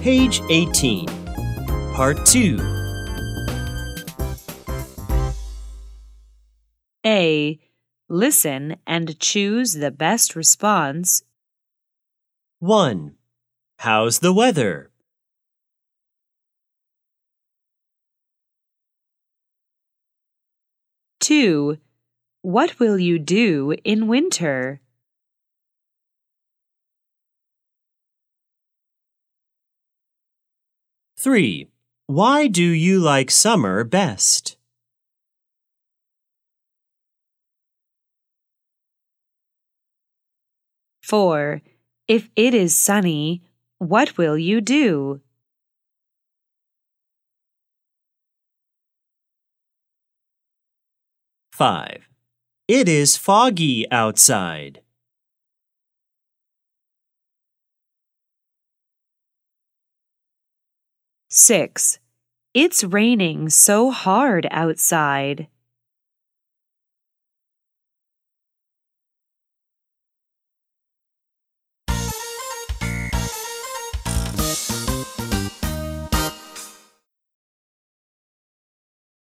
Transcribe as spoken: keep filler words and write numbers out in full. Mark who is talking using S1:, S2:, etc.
S1: Page eighteen. Part two.
S2: A. Listen and choose the best response.
S1: one. How's the weather?
S2: two. What will you do in winter?
S1: three. Why do you like summer best?
S2: four. If it is sunny, what will you do?
S1: five. It is foggy outside.
S2: six. It's raining so hard outside.